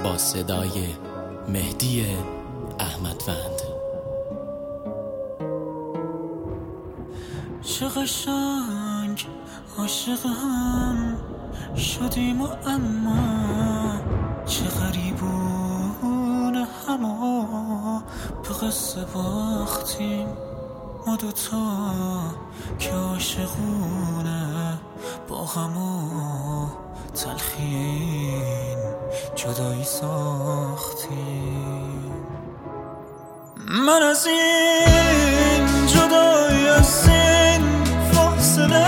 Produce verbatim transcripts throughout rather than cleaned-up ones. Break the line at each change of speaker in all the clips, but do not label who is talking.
با صدای مهدی احمدوند.
چه قشنگ عاشق هم شدیم و اما چه غریبون همو به قصه باختیم ما دوتا که عاشقونه با همو تلخین جدایی ساختیم. من از این جدایی از این فاصله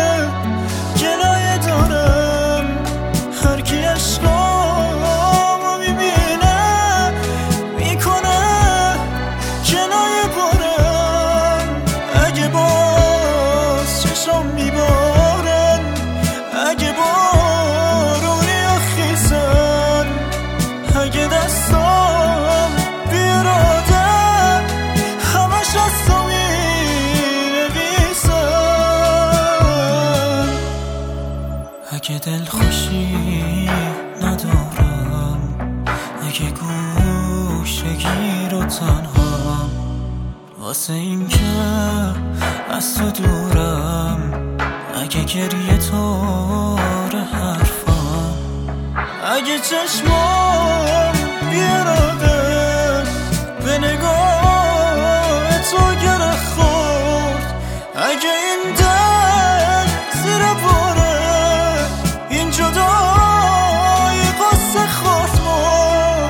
جلوی دارم، هر کی عشقامو میبینه میکنه جلوی بارم. اگه باز چشم میبارن، اگه بارونی و خیزن، اگه دستام بیراده همش از تو مینویسن. اگه دل خوشی ندارم، اگه گوشگیر و تنهام، واسه این که از تو دورم، اگه گریه تاره حرفام، اگه چشمام بیراده به نگاه تو گره خورد، اگه این دل زیر باره این جدایی قصه خورد مرد.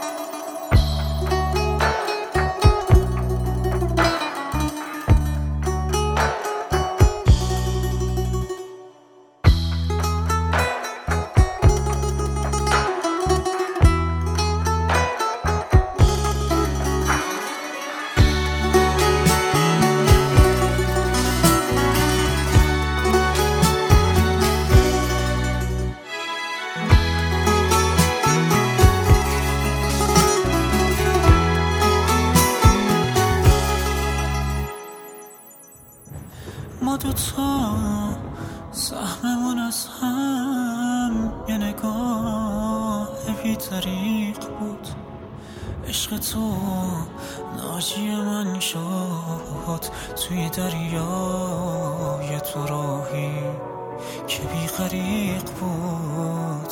ما دوتا سهممون از هم یه نگاه بی طریق بود. عشق تو ناجی من شد توی دریای تو راهی که بی غریق بود.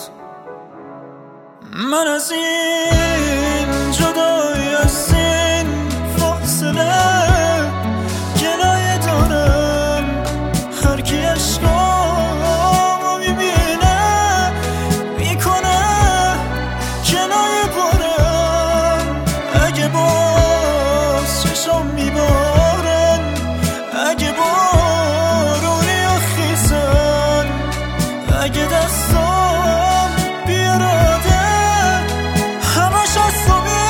من از این جدایی از این فاصله جلوی دارم، هر کی عشقامو میبینه میکنه جلوی بارم. اگه باز چشم میبارن، اگه بارونی و خیزن، اگه دستام بیراده همش از تو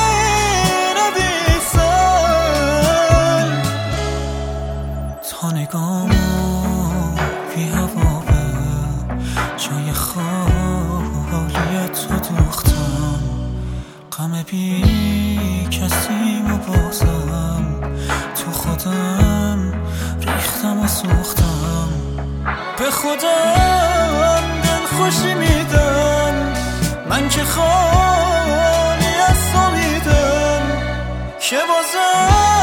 مینویسن. تا نگامو بی هوا به جای خالی تو دوختم، غم بی کسیمو بازم تو خودم ریختم و سوختم. به خودم دل خوشی میدم، من که خالی از تو میدم که بازم